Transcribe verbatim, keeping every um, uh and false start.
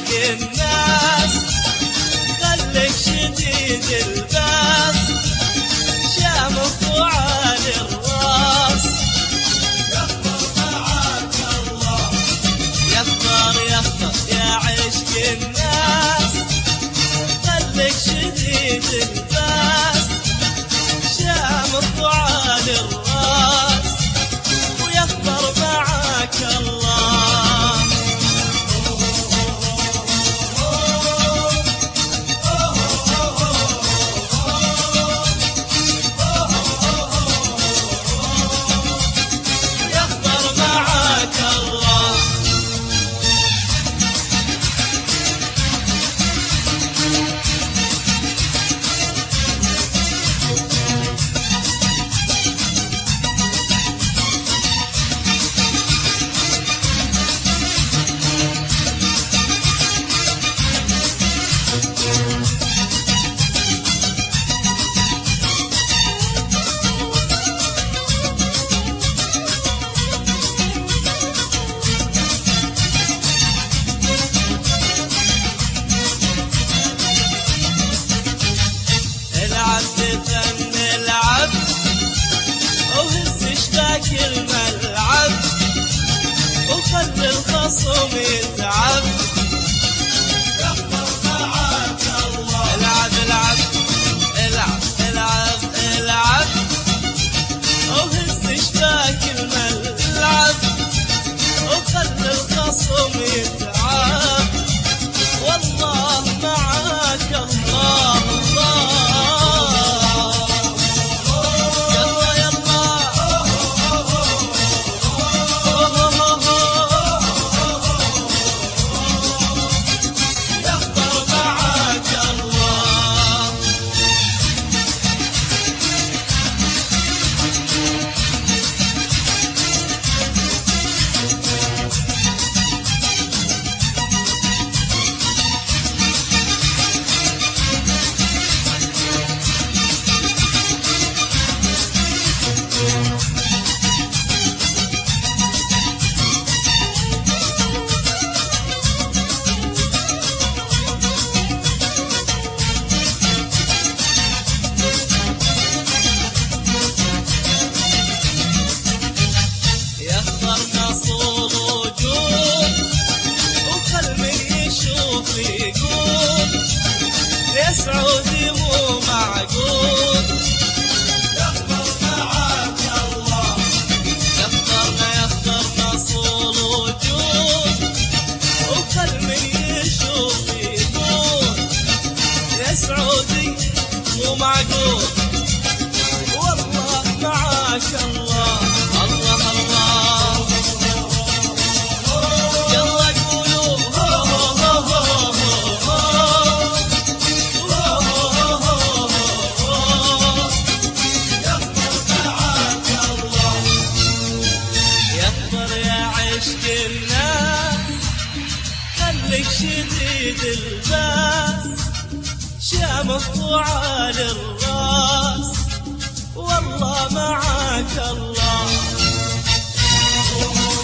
الناس خليك شديد الباس شامخ وعالي الراس يخبر معاك الله يخبر يخبر يا عشق الناس خليك شديد الباس شامخ وعالي الراس ويخبر معاك الله فن العب وهز اشباك الملعب وخلي الخصم يتعب يخبر معاك الله العب العب العب العب العب وهز اشباك الملعب وخلي الخصم يتعب والله معاك الله الله نصول وجود وخل من يشوف يقول يا سعودي مو معقول يخبر معاك الله يخبرنا يخبر نصول وجود وخل من يشوف يقول يا سعودي مو معقول والله معاك الله الله الله خليك شديد الباس شامخ وعالي الراس والله معاك الله